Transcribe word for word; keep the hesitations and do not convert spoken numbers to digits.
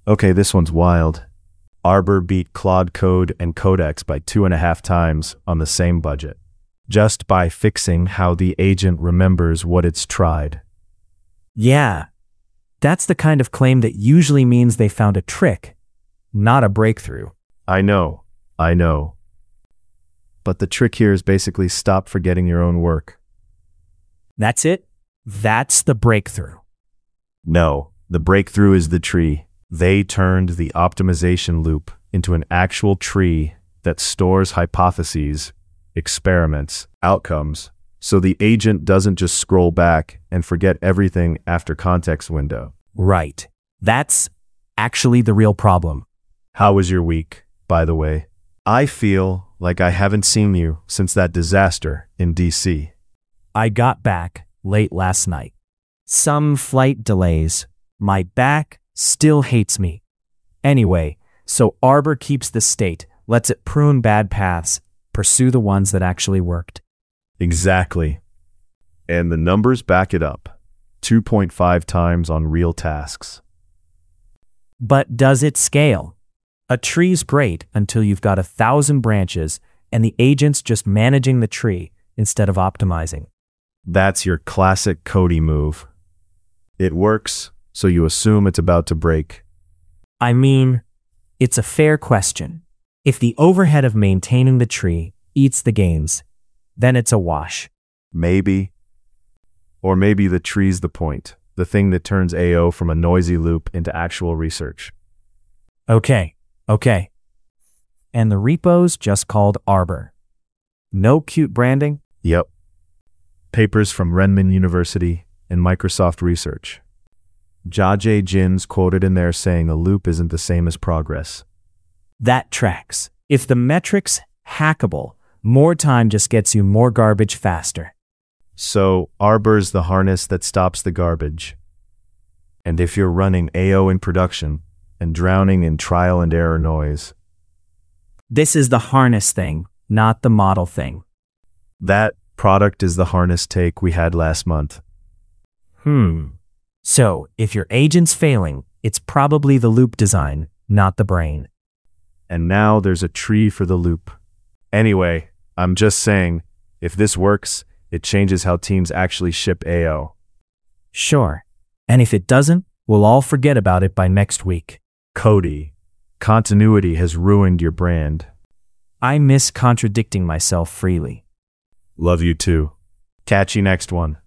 Okay, this one's wild. Arbor beat Claude Code and Codex by two and a half times on the same budget, just by fixing how the agent remembers what it's tried. Yeah, that's the kind of claim that usually means they found a trick, not a breakthrough. I know, I know. But the trick here is basically stop forgetting your own work. That's it? That's the breakthrough. No, the breakthrough is the tree. They turned the optimization loop into an actual tree that stores hypotheses, experiments, outcomes, so the agent doesn't just scroll back and forget everything after context window. Right. That's actually the real problem. How was your week, by the way? I feel like I haven't seen you since that disaster in D C. I got back late last night. Some flight delays. My back still hates me. Anyway, so Arbor keeps the state, lets it prune bad paths, pursue the ones that actually worked. Exactly. And the numbers back it up. two point five times on real tasks. But does it scale? A tree's great until you've got a thousand branches and the agent's just managing the tree instead of optimizing. That's your classic Cody move. It works, so you assume it's about to break. I mean, it's a fair question. If the overhead of maintaining the tree eats the gains, then it's a wash. Maybe. Or maybe the tree's the point, the thing that turns A O from a noisy loop into actual research. Okay, okay. And the repo's just called Arbor. No cute branding? Yep. Papers from Renmin University and Microsoft Research. Jia Jin's quoted in there saying the loop isn't the same as progress. That tracks. If the metric's hackable, more time just gets you more garbage faster. So, Arbor's the harness that stops the garbage. And if you're running A O in production and drowning in trial and error noise, this is the harness thing, not the model thing. That product is the harness take we had last month. Hmm. So, if your agent's failing, it's probably the loop design, not the brain. And now there's a tree for the loop. Anyway, I'm just saying, if this works, it changes how teams actually ship A O. Sure. And if it doesn't, we'll all forget about it by next week. Cody, continuity has ruined your brand. I miss contradicting myself freely. Love you too. Catch you next one.